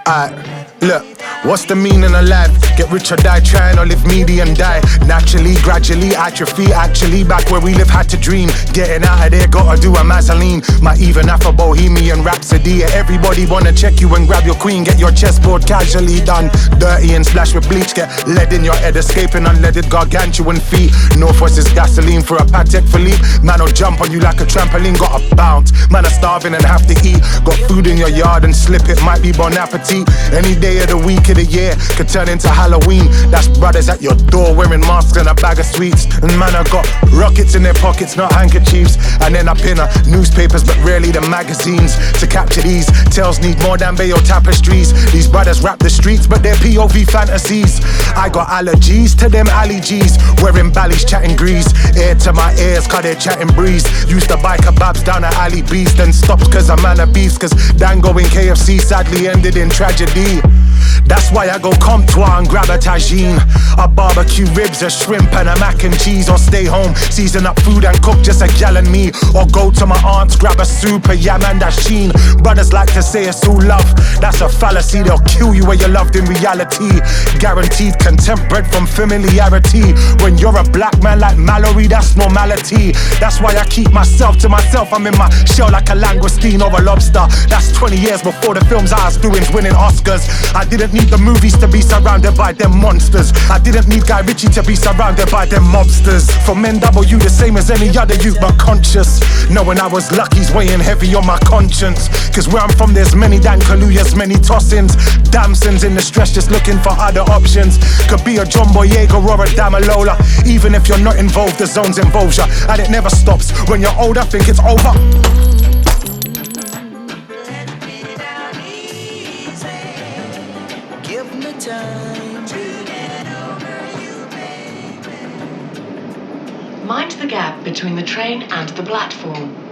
Look, what's the meaning of life? Get rich or die trying or live meaty and die. Naturally, gradually, atrophy. Actually, back where we live, had to dream. Getting out of there, gotta do a Mazzolene. My even Afro Bohemian Rhapsody. Everybody wanna check you and grab your queen. Get your chessboard casually done. Dirty and splashed with bleach. Get lead in your head, escaping unleaded gargantuan feet. Northwest is gasoline for a Patek Philippe. Man will jump on you like a trampoline, gotta bounce. Man are starving and have to eat. Got food in your yard and slip it, might be bon appetit. Any day of the week of the year could turn into Halloween. That's brothers at your door wearing masks and a bag of sweets. And man, I got rockets in their pockets, not handkerchiefs. And then up in newspapers, but rarely the magazines. To capture these tales need more than Bayo tapestries. These brothers rap the streets, but they're POV fantasies. I got allergies to them alley G's, wearing ballies, chatting grease. Ear to my ears, cause they're chatting breeze. Used to buy kebabs down at Ali B's, then stopped cause a man of beefs. Cause Dango in KFC sadly ended in tragedy. That's why I go comptoir and grab a tagine, a barbecue ribs, a shrimp and a mac and cheese. Or stay home, season up food and cook just a gal and me. Or go to my aunt's, grab a soup, a yam and a sheen. Brothers like to say it's all love, that's a fallacy. They'll kill you where you're loved in reality. Guaranteed contempt bred from familiarity. When you're a black man like Mallory, that's normality. That's why I keep myself to myself. I'm in my shell like a langoustine or a lobster. That's 20 years before the films I was doing's winning Oscars. I didn't need the movies to be surrounded by them monsters. I didn't need Guy Ritchie to be surrounded by them mobsters. From NW the same as any other youth, but conscious. Knowing I was lucky's weighing heavy on my conscience. Cause where I'm from there's many Dan Kaluyas, many tossins. Damsons in the stress just looking for other options. Could be a John Boyega or a Damalola. Even if you're not involved, the zones involve ya. And it never stops. When you're old I think it's over. Mind the gap between the train and the platform.